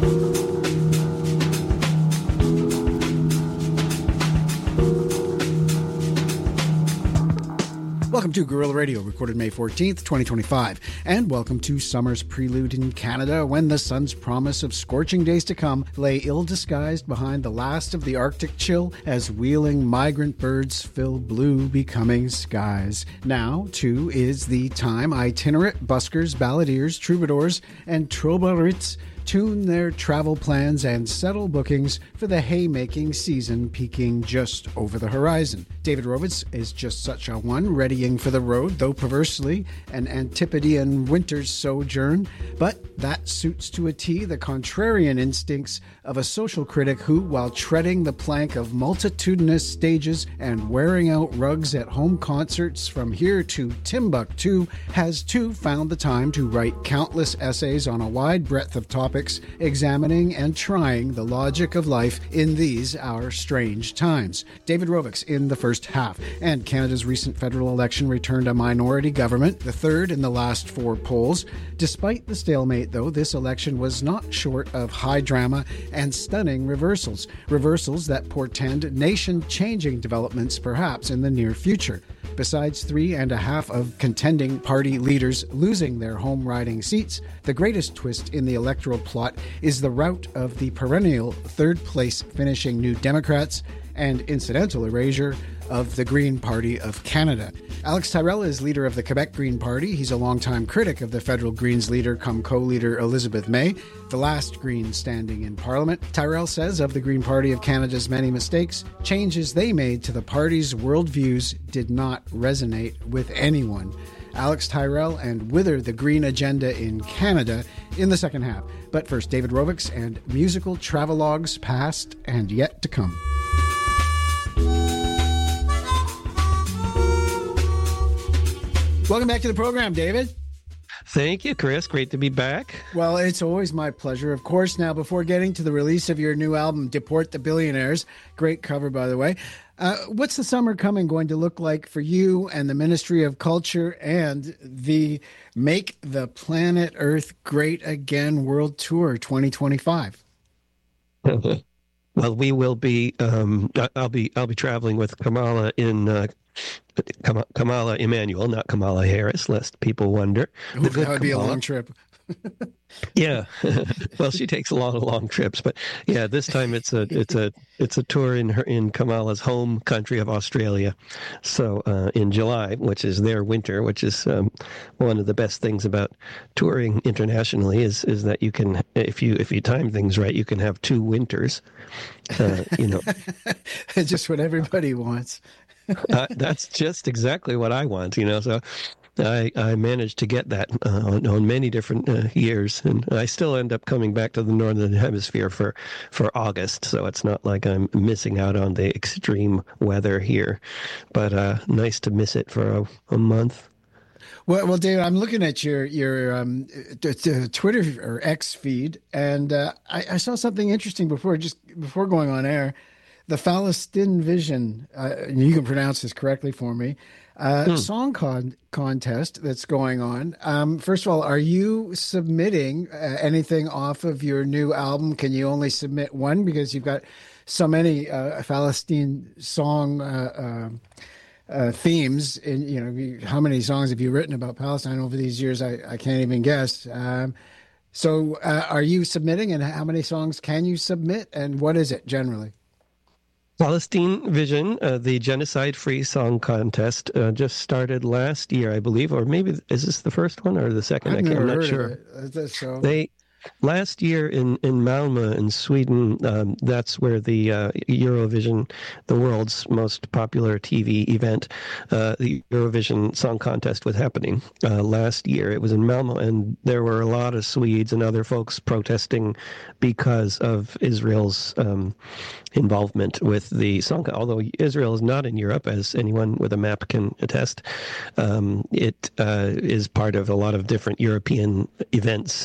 Welcome to Guerrilla Radio, recorded May 14th, 2025. And welcome to summer's prelude in Canada, when the sun's promise of scorching days to come lay ill-disguised behind the last of the Arctic chill as wheeling migrant birds fill blue becoming skies. Now, too, is the time itinerant buskers, balladeers, troubadours, and troubadourites tune their travel plans and settle bookings for the haymaking season peaking just over the horizon. David Rovitz is just such a one, readying for the road, though perversely an Antipodean winter's sojourn. But that suits to a T the contrarian instincts of a social critic who, while treading the plank of multitudinous stages and wearing out rugs at home concerts from here to Timbuktu, has too found the time to write countless essays on a wide breadth of topics, examining and trying the logic of life in these our strange times. David Rovitz in the first half. And Canada's recent federal election returned a minority government, the third in the last four polls. Despite the stalemate, though, this election was not short of high drama and stunning reversals. Reversals that portend nation-changing developments, perhaps, in the near future. Besides 3.5 of contending party leaders losing their home riding seats, the greatest twist in the electoral plot is the rout of the perennial third-place finishing New Democrats and incidental erasure of the Green Party of Canada. Alex Tyrrell is leader of the Quebec Green Party. He's a longtime critic of the federal Greens leader cum co-leader Elizabeth May, the last Green standing in Parliament. Tyrrell says of the Green Party of Canada's many mistakes, changes they made to the party's worldviews did not resonate with anyone. Alex Tyrrell and Whither the Green Agenda in Canada in the second half. But first, David Rovitz and musical travelogues past and yet to come. Welcome back to the program, David. Thank you, Chris. Great to be back. Well, it's always my pleasure. Of course, now, before getting to the release of your new album, Deport the Billionaires, great cover, by the way, what's the summer coming going to look like for you and the Ministry of Culture and the Make the Planet Earth Great Again World Tour 2025? Well, we will be. I'll be traveling with Kamala Kamala Emanuel, not Kamala Harris, lest people wonder. Ooh, that would be a long trip. Yeah, well, she takes a lot of long trips, but yeah, this time it's a tour in Kamala's home country of Australia. So in July, which is their winter, which is one of the best things about touring internationally is that you can, if you time things right, you can have two winters. Just what everybody wants. That's just exactly what I want, So I managed to get that on many different years, and I still end up coming back to the Northern Hemisphere for August, so it's not like I'm missing out on the extreme weather here. But nice to miss it for a month. Well, David, I'm looking at your Twitter or X feed, and I saw something interesting before going on air. The Palestine Vision, you can pronounce this correctly for me, song contest that's going on. First of all, are you submitting anything off of your new album? Can you only submit one because you've got so many Palestine song themes? How many songs have you written about Palestine over these years? I can't even guess. So are you submitting, and how many songs can you submit, and what is it generally? Palestine Vision, the genocide-free song contest, just started last year, I believe, or maybe is this the first one or the second? I'm not sure. Last year in Malmö in Sweden, that's where the Eurovision, the world's most popular TV event, the Eurovision Song Contest was happening last year. It was in Malmö, and there were a lot of Swedes and other folks protesting because of Israel's involvement with the song. Although Israel is not in Europe, as anyone with a map can attest, it is part of a lot of different European events,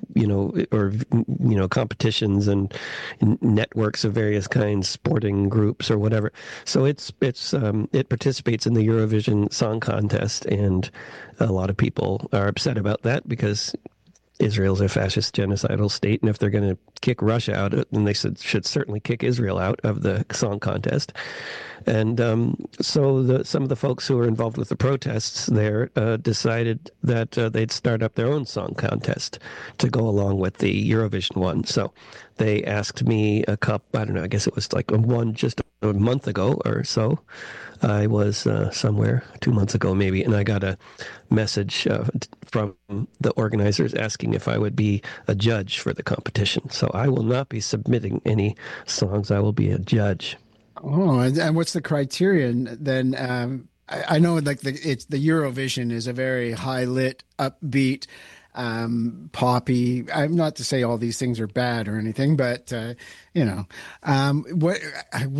competitions and networks of various kinds, sporting groups or whatever. So it participates in the Eurovision Song Contest, and a lot of people are upset about that because Israel's a fascist genocidal state, and if they're going to kick Russia out, then they should certainly kick Israel out of the song contest. And so some of the folks who were involved with the protests there decided that they'd start up their own song contest to go along with the Eurovision one. So they asked me I don't know, I guess it was like just a month ago or so. I was somewhere 2 months ago maybe, and I got a message from the organizers asking if I would be a judge for the competition. So I will not be submitting any songs. I will be a judge. Oh, and what's the criterion then? I know like the Eurovision is a very high lit, upbeat, poppy. I'm not to say all these things are bad or anything, but what's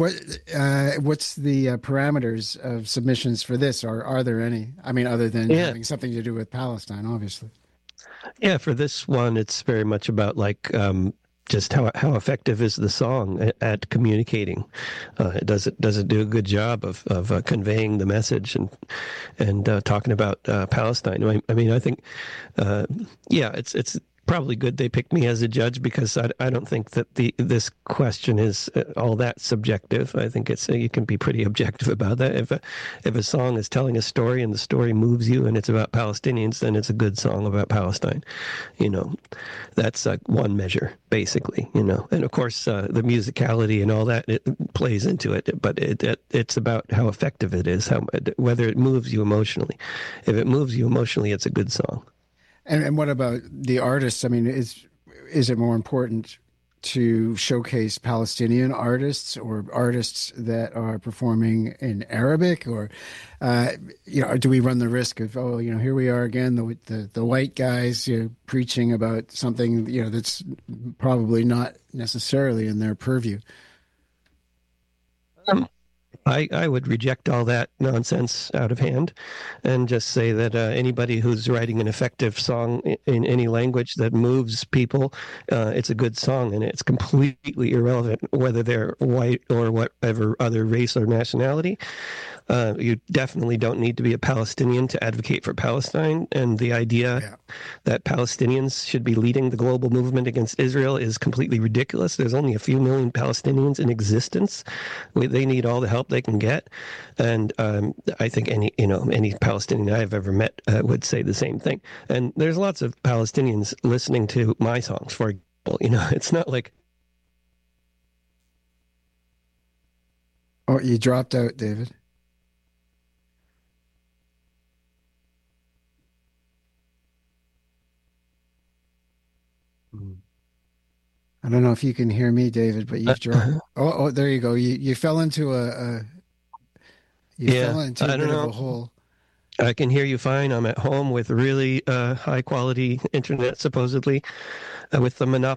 the parameters of submissions for this, or are there any? I mean, other than having something to do with Palestine, obviously. Yeah, for this one, it's very much about like just how effective is the song at communicating? Does it do a good job of conveying the message and talking about Palestine? I mean, I think it's probably good they picked me as a judge, because I don't think that this question is all that subjective. I think you can be pretty objective about that. If a song is telling a story and the story moves you and it's about Palestinians, then it's a good song about Palestine. That's one measure, basically. And of course the musicality and all that, it plays into it. But it's about how effective it is, whether it moves you emotionally. If it moves you emotionally, it's a good song. And what about the artists? I mean, is it more important to showcase Palestinian artists or artists that are performing in Arabic, or do we run the risk of here we are again, the white guys preaching about something that's probably not necessarily in their purview? I would reject all that nonsense out of hand and just say that anybody who's writing an effective song in any language that moves people, it's a good song, and it's completely irrelevant whether they're white or whatever other race or nationality. You definitely don't need to be a Palestinian to advocate for Palestine. And the idea that Palestinians should be leading the global movement against Israel is completely ridiculous. There's only a few million Palestinians in existence. They need all the help they can get. And I think any Palestinian I've ever met would say the same thing. And there's lots of Palestinians listening to my songs, for example. It's not like... Oh, you dropped out, David. I don't know if you can hear me, David, but you've dropped. Oh, there you go. You fell into a bit of a hole. I can hear you fine. I'm at home with really high quality internet, supposedly, with the monopoly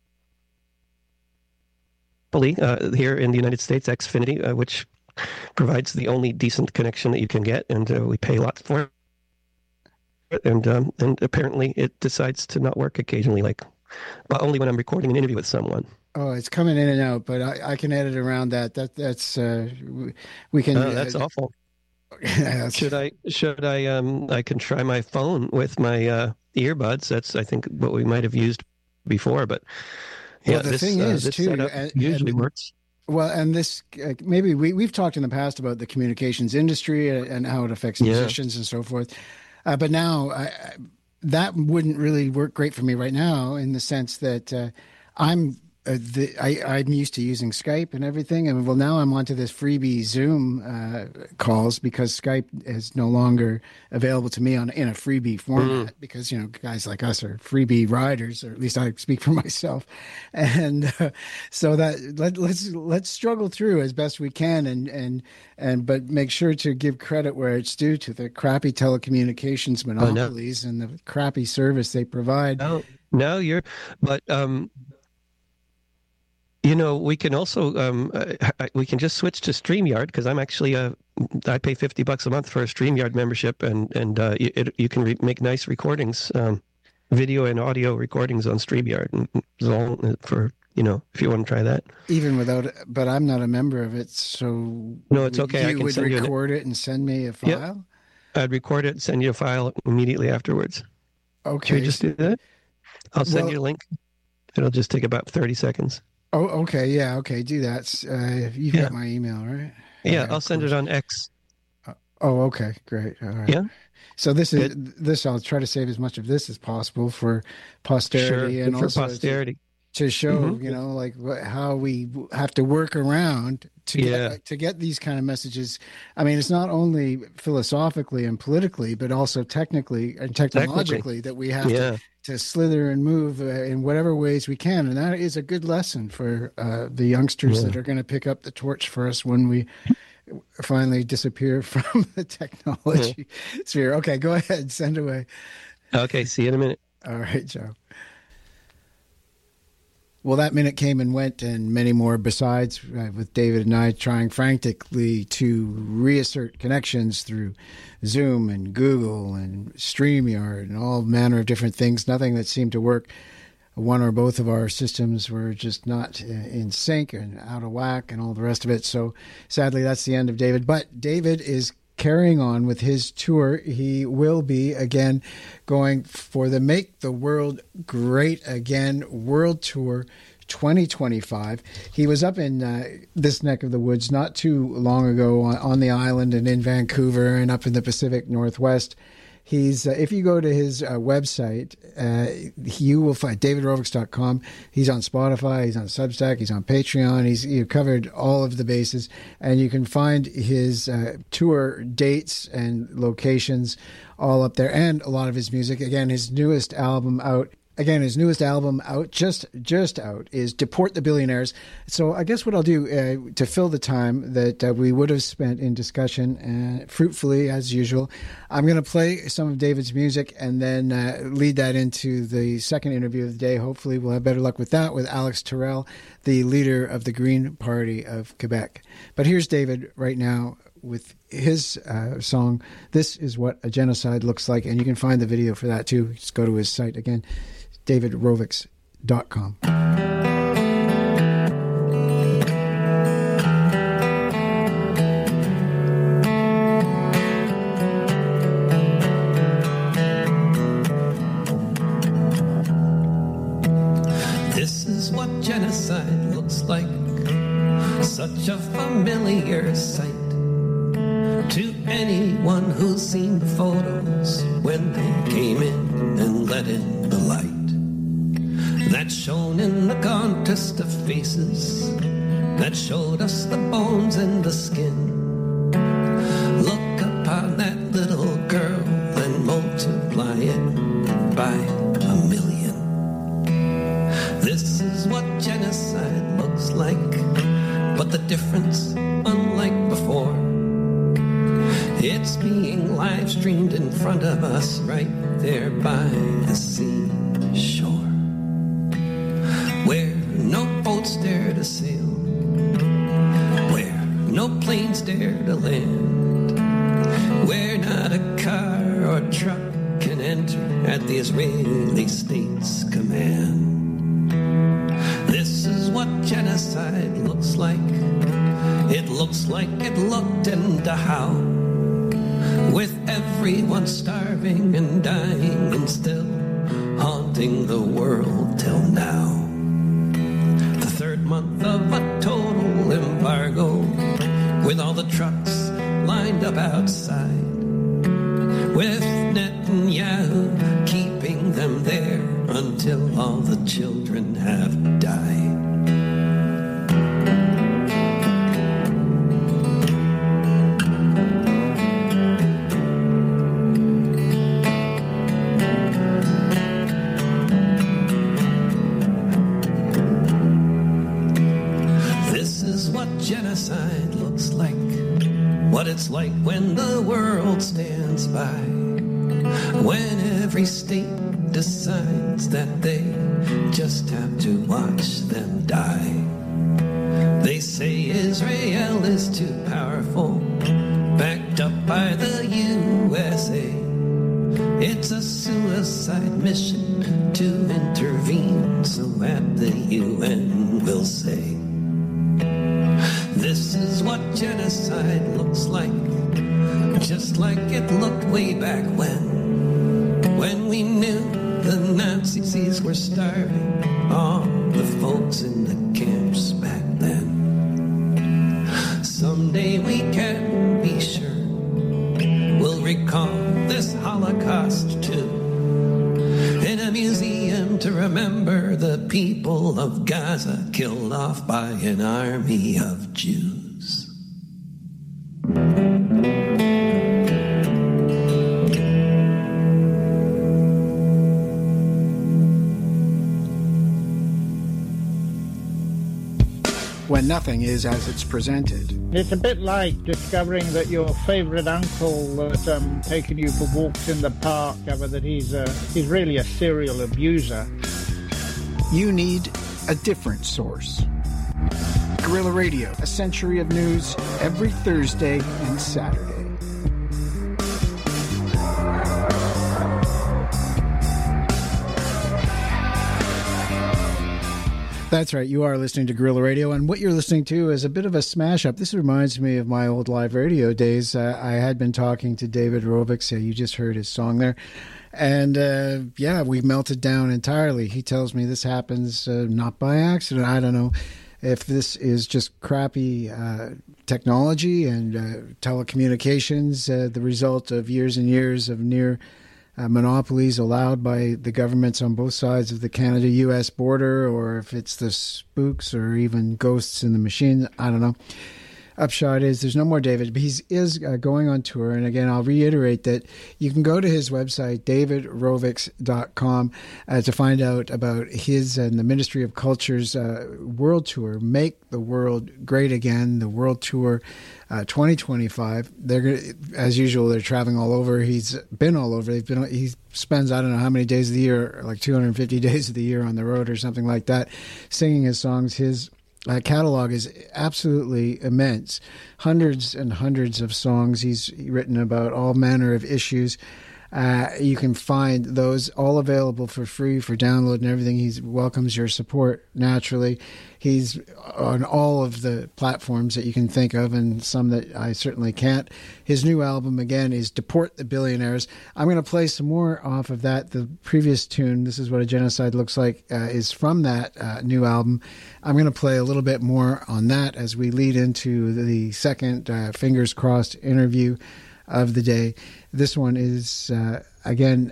here in the United States, Xfinity, which provides the only decent connection that you can get, and we pay lots for it. And apparently it decides to not work occasionally, but only when I'm recording an interview with someone. Oh, it's coming in and out, but I can edit around that. That's we can. Oh, that's awful. Should I? I can try my phone with my earbuds. That's, I think, what we might have used before. But yeah, the thing is too, usually works. Well, and this maybe we've talked in the past about the communications industry and how it affects musicians and so forth. But now that wouldn't really work great for me right now, in the sense that I'm used to using Skype and everything, and now I'm onto this freebie Zoom calls, because Skype is no longer available to me in a freebie format, because guys like us are freebie riders, or at least I speak for myself, and so that let's struggle through as best we can, but make sure to give credit where it's due to the crappy telecommunications monopolies and the crappy service they provide. We can also we can just switch to StreamYard, because I'm actually I pay $50 a month for a StreamYard membership, and you can make nice recordings, video and audio recordings on StreamYard, for if you want to try that. Even without, but I'm not a member of it, so no, it's okay. You would record it and send me a file. Yep. I'd record it and send you a file immediately afterwards. Okay, should we just do that? I'll send you a link. It'll just take about 30 seconds. Oh, okay. Yeah. Okay. Do that. You've got my email, right? Yeah. I'll send it on X. Oh, okay. Great. All right. Yeah. So this I'll try to save as much of this as possible for posterity and also posterity. To show, like how we have to work around to get these kind of messages. I mean, it's not only philosophically and politically, but also technically and technologically that we have to slither and move in whatever ways we can. And that is a good lesson for the youngsters that are going to pick up the torch for us when we finally disappear from the technology sphere. Okay, go ahead. Send away. Okay, see you in a minute. All right, Joe. Well, that minute came and went, and many more besides, with David and I trying frantically to reassert connections through Zoom and Google and StreamYard and all manner of different things. Nothing that seemed to work. One or both of our systems were just not in sync and out of whack and all the rest of it. So sadly, that's the end of David. But David is carrying on with his tour. He will be again going for the Make the World Great Again World Tour 2025. He was up in this neck of the woods not too long ago on the island and in Vancouver and up in the Pacific Northwest. He's if you go to his website, you will find davidrovics.com. He's on Spotify, he's on Substack, he's on Patreon. He's covered all of the bases, and you can find his tour dates and locations all up there, and a lot of his music. Again, his newest album out. Just out, is Deport the Billionaires. So I guess what I'll do to fill the time that we would have spent in discussion, fruitfully as usual, I'm going to play some of David's music and then lead that into the second interview of the day. Hopefully we'll have better luck with that, with Alex Terrell, the leader of the Green Party of Quebec. But here's David right now with his song, This Is What a Genocide Looks Like. And you can find the video for that too. Just go to his site again, davidrovics.com. This is what genocide looks like, such a familiar sight to anyone who's seen the photos when they came in and let in the light. That shone in the contest of faces, that showed us the bones and the skin. Look upon that little girl and multiply it by 1,000,000. This is what genocide looks like, but the difference, unlike before, it's being live streamed in front of us right there by the seashore, where no boats dare to sail, where no planes dare to land, where not a car or truck can enter at the Israeli state's command. This is what genocide looks like. It looks like it looked in Dachau, with everyone starving and dying and still haunting the world till now. The third month of a total embargo, with all the trucks lined up outside, with Netanyahu keeping them there until all the children have died. Genocide looks like, what it's like when the world stands by, when every state decides that they just have to watch them die. They say Israel is too powerful, backed up by the USA. It's a suicide mission to intervene, so at the UN will say, this is what genocide looks like, just like it looked way back when we knew the Nazis Nazis were starving all the folks in the camps back then. Someday we can be sure we'll recall this Holocaust too, in a museum to remember the people of Gaza killed off by an army of Jews. When nothing is as it's presented. It's a bit like discovering that your favourite uncle that's taken you for walks in the park, that he's really a serial abuser. You need a different source. Guerrilla Radio, a century of news every Thursday and Saturday. That's right, you are listening to Guerrilla Radio, and what you're listening to is a bit of a smash-up. This reminds me of my old live radio days. I had been talking to David Rovics. You just heard his song there. And, we melted down entirely. He tells me this happens not by accident. I don't know if this is just crappy technology and telecommunications, the result of years and years of near monopolies allowed by the governments on both sides of the Canada-U.S. border, or if it's the spooks or even ghosts in the machine. I don't know. Upshot is there's no more David, but he is going on tour. And again, I'll reiterate that you can go to his website, davidrovics.com, to find out about his and the Ministry of Culture's world tour, Make the World Great Again, the World Tour 2025. As usual, they're traveling all over. He's been all over. He spends, I don't know how many days of the year, like 250 days of the year on the road or something like that, singing his songs. His catalog is absolutely immense. Hundreds and hundreds of songs. He's written about all manner of issues. You can find those all available for free for download and everything. He welcomes your support naturally. He's on all of the platforms that you can think of, and some that I certainly can't. His new album, again, is Deport the Billionaires. I'm going to play some more off of that. The previous tune, This Is What a Genocide Looks Like, is from that new album. I'm going to play a little bit more on that as we lead into the second Fingers Crossed interview of the day. This one is, again,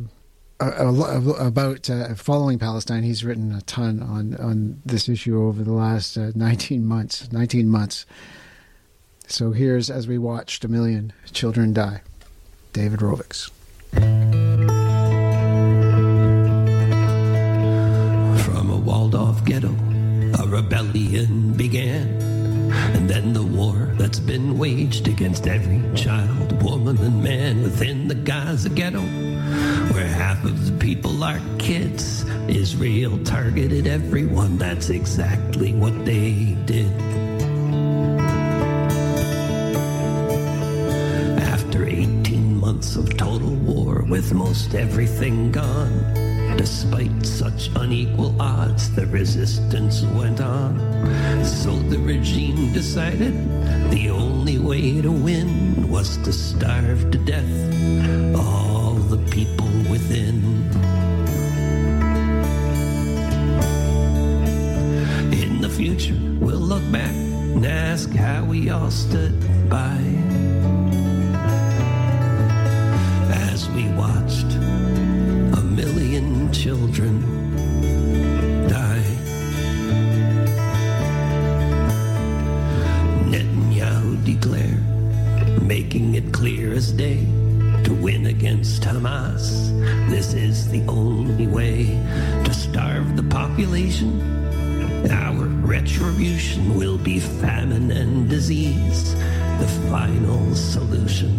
about following Palestine. He's written a ton on this issue over the last 19 months. So here's As We Watched a Million Children Die, David Rovics. From a walled-off ghetto, a rebellion began. And then the war that's been waged against every child, woman, and man within the Gaza ghetto, where half of the people are kids. Israel targeted everyone. That's exactly what they did. After 18 months of total war, with most everything gone, despite such unequal odds, the resistance went on. So the regime decided the only way to win was to starve to death all the people within. In the future, we'll look back and ask how we all stood by as we watched a million children die. Netanyahu declared, making it clear as day, to win against Hamas, this is the only way to starve the population. Our retribution will be famine and disease, the final solution.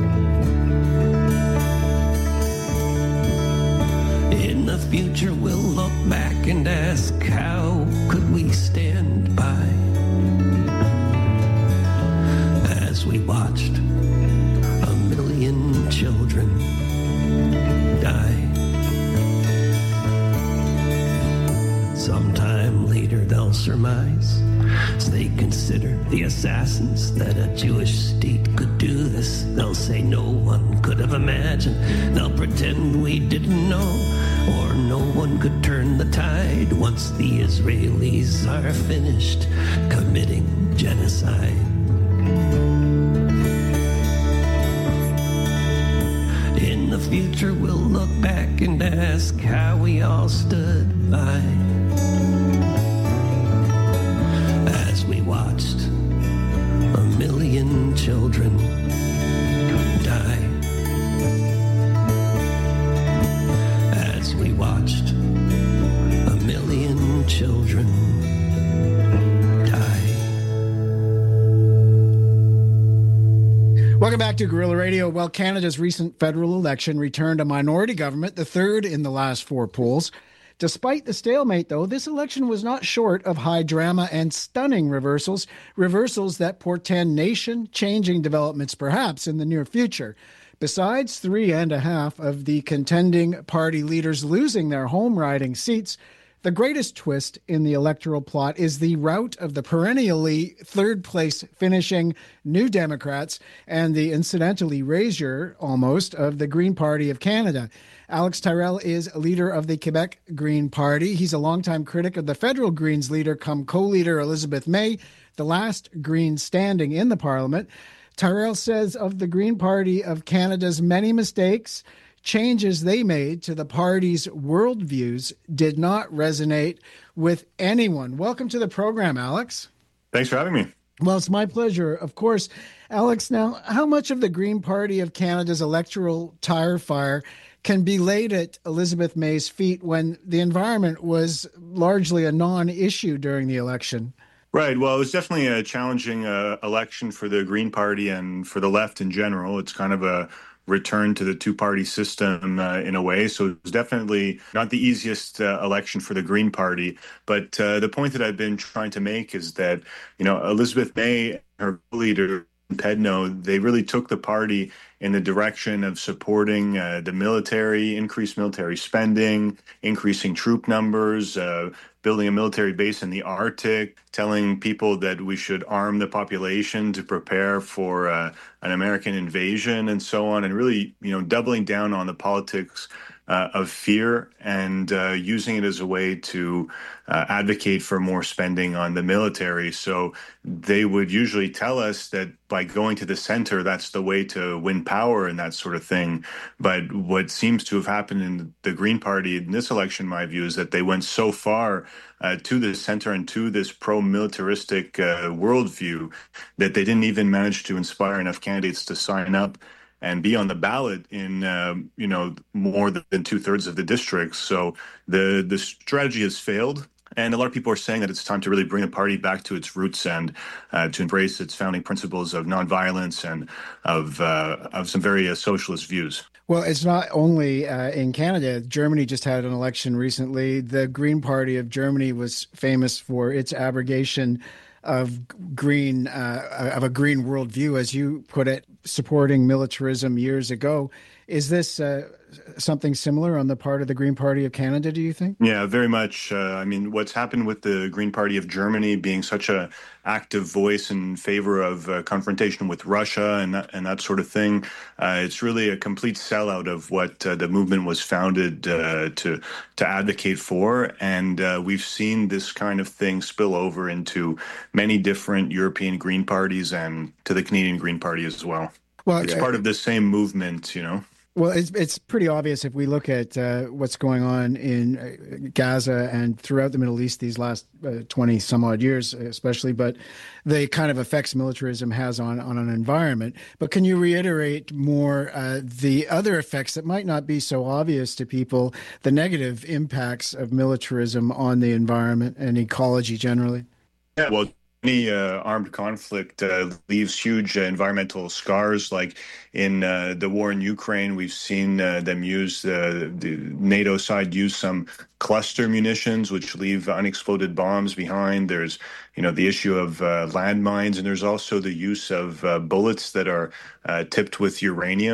In the future, we'll look back and ask, how could we stand by as we watched a million children die? Sometime later they'll surmise, as they consider the assassins, that a Jewish state could do this. They'll say no one could have imagined. They'll pretend we didn't know, or no one could turn the tide once the Israelis are finished committing genocide. In the future we'll look back and ask how we all stood by as we watched a million children die. As we watched a million children die. Welcome back to Guerrilla Radio. Well, Canada's recent federal election returned a minority government, the third in the last four polls. Despite the stalemate, though, this election was not short of high drama and stunning reversals that portend nation-changing developments perhaps in the near future. Besides 3.5 of the contending party leaders losing their home riding seats, the greatest twist in the electoral plot is the rout of the perennially third-place finishing New Democrats and the incidentally erasure, almost, of the Green Party of Canada. Alex Tyrrell is leader of the Quebec Green Party. He's a longtime critic of the federal Greens leader cum co-leader Elizabeth May, the last Green standing in the Parliament. Tyrrell says of the Green Party of Canada's many mistakes, changes they made to the party's worldviews did not resonate with anyone. Welcome to the program, Alex. Thanks for having me. Well, it's my pleasure, of course. Alex, now, how much of the Green Party of Canada's electoral tire fire can be laid at Elizabeth May's feet when the environment was largely a non-issue during the election? Right. Well, it was definitely a challenging election for the Green Party and for the left in general. It's kind of a return to the two-party system in a way. So it was definitely not the easiest election for the Green Party. But the point that I've been trying to make is that, Elizabeth May and her leader, Pedno, they really took the party in the direction of supporting the military, increased military spending, increasing troop numbers, building a military base in the Arctic, telling people that we should arm the population to prepare for an American invasion and so on, and really, doubling down on the politics of fear and using it as a way to advocate for more spending on the military. So they would usually tell us that by going to the center, that's the way to win power and that sort of thing. But what seems to have happened in the Green Party in this election, in my view, is that they went so far to the center and to this pro-militaristic worldview that they didn't even manage to inspire enough candidates to sign up and be on the ballot in, more than 2/3 of the districts. So the strategy has failed. And a lot of people are saying that it's time to really bring the party back to its roots and to embrace its founding principles of nonviolence and of some very socialist views. Well, it's not only in Canada. Germany just had an election recently. The Green Party of Germany was famous for its abrogation of a green worldview, as you put it, supporting militarism years ago. Is this something similar on the part of the Green Party of Canada, do you think? Yeah, very much. What's happened with the Green Party of Germany being such an active voice in favor of confrontation with Russia and that sort of thing, it's really a complete sellout of what the movement was founded to advocate for. And we've seen this kind of thing spill over into many different European Green Parties and to the Canadian Green Party as well. Well, it's part of the same movement, Well, it's pretty obvious if we look at what's going on in Gaza and throughout the Middle East these last 20 some odd years, especially, but the kind of effects militarism has on an environment. But can you reiterate more the other effects that might not be so obvious to people, the negative impacts of militarism on the environment and ecology generally? Yeah, well, any armed conflict leaves huge environmental scars. Like in the war in Ukraine, we've seen them use the NATO side use some cluster munitions, which leave unexploded bombs behind. There's, the issue of landmines, and there's also the use of bullets that are tipped with uranium.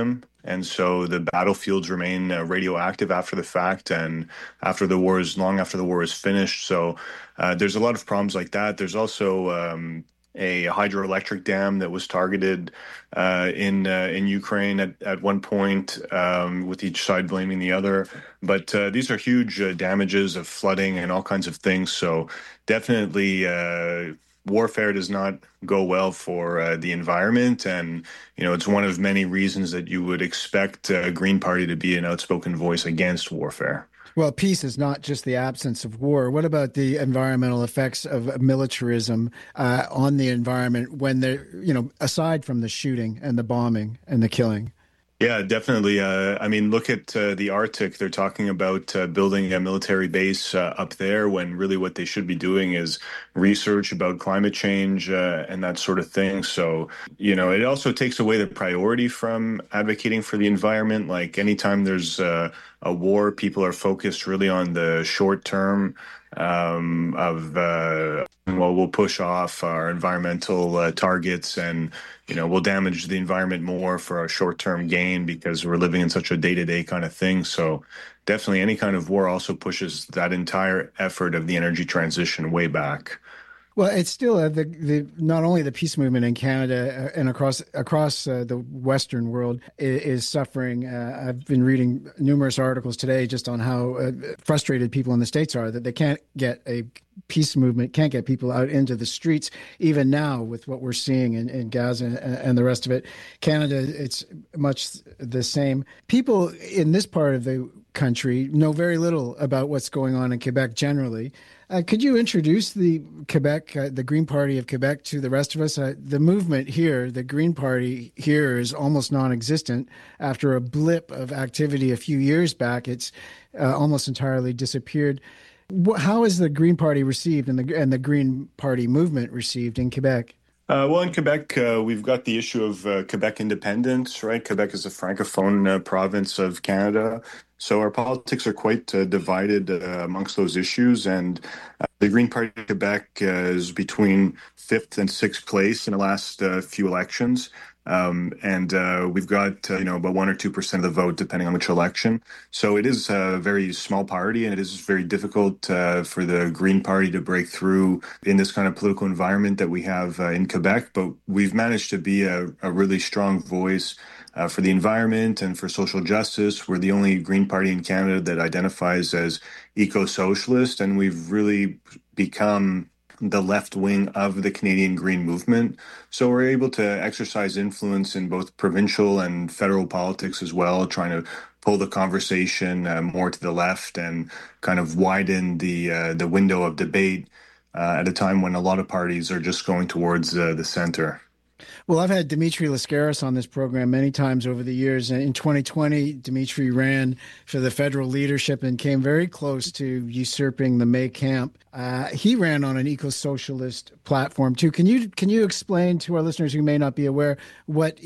And so the battlefields remain radioactive after the fact and long after the war is finished. So there's a lot of problems like that. There's also a hydroelectric dam that was targeted in Ukraine at one point, with each side blaming the other. But these are huge damages of flooding and all kinds of things. So definitely warfare does not go well for the environment. And, it's one of many reasons that you would expect Green Party to be an outspoken voice against warfare. Well, peace is not just the absence of war. What about the environmental effects of militarism on the environment when they're, aside from the shooting and the bombing and the killing? Yeah, definitely. Look at the Arctic. They're talking about building a military base up there when really what they should be doing is research about climate change and that sort of thing. So, it also takes away the priority from advocating for the environment. Like anytime there's a war, people are focused really on the short term we'll push off our environmental targets and, we'll damage the environment more for our short-term gain because we're living in such a day-to-day kind of thing. So definitely any kind of war also pushes that entire effort of the energy transition way back. Well, it's still the not only the peace movement in Canada and across the Western world is suffering. I've been reading numerous articles today just on how frustrated people in the States are that they can't get a peace movement, can't get people out into the streets, even now with what we're seeing in Gaza and the rest of it. Canada, it's much the same. People in this part of the country know very little about what's going on in Quebec generally. Could you introduce the Green Party of Quebec to the rest of us? The movement here, the Green Party here, is almost non-existent. After a blip of activity a few years back, it's almost entirely disappeared. How is the Green Party received and the Green Party movement received in Quebec? Well, in Quebec, we've got the issue of Quebec independence, right? Quebec is a francophone province of Canada. So our politics are quite divided amongst those issues. And the Green Party of Quebec is between 5th and 6th place in the last few elections. We've got, about 1 or 2% of the vote, depending on which election. So it is a very small party, and it is very difficult for the Green Party to break through in this kind of political environment that we have in Quebec. But we've managed to be a really strong voice for the environment and for social justice. We're the only Green Party in Canada that identifies as eco-socialist, and we've really become the left wing of the Canadian Green movement. So we're able to exercise influence in both provincial and federal politics as well, trying to pull the conversation more to the left and kind of widen the window of debate at a time when a lot of parties are just going towards the center. Well, I've had Dimitri Lascaris on this program many times over the years. In 2020, Dimitri ran for the federal leadership and came very close to usurping the May camp. He ran on an eco-socialist platform too. Can you explain to our listeners who may not be aware what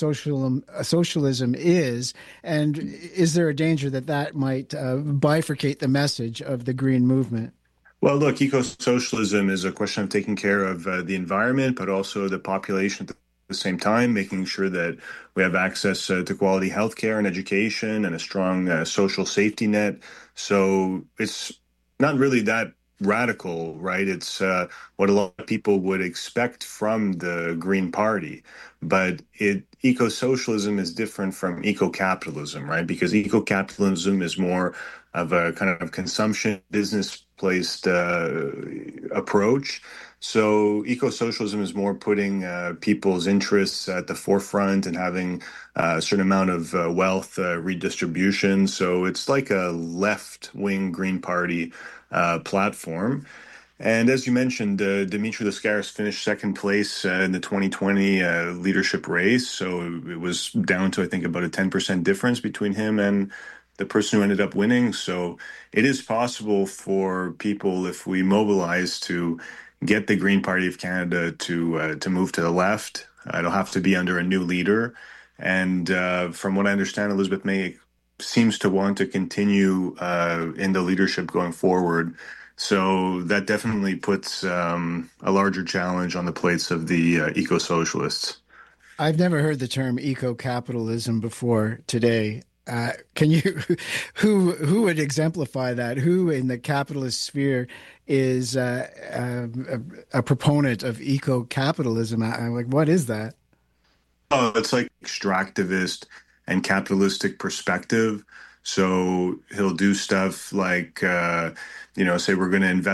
socialism is, and is there a danger that might bifurcate the message of the Green movement? Well, look, eco-socialism is a question of taking care of the environment, but also the population at the same time, making sure that we have access to quality healthcare and education and a strong social safety net. So it's not really that radical, right? It's what a lot of people would expect from the Green Party. But eco-socialism is different from eco-capitalism, right? Because eco-capitalism is more of a kind of consumption, business-placed approach. So eco-socialism is more putting people's interests at the forefront and having a certain amount of wealth redistribution. So it's like a left-wing Green Party platform. And as you mentioned, Dimitri Lascaris finished second place in the 2020 leadership race. So it was down to, I think, about a 10% difference between him and the person who ended up winning. So it is possible for people, if we mobilize, to get the Green Party of Canada to move to the left. It'll have to be under a new leader. And from what I understand, Elizabeth May seems to want to continue in the leadership going forward. So that definitely puts a larger challenge on the plates of the eco-socialists. I've never heard the term eco-capitalism before today. Can you, who would exemplify that? Who in the capitalist sphere is a proponent of eco-capitalism? Like, what is that? Oh, it's like extractivist and capitalistic perspective. So he'll do stuff like, say we're going to invest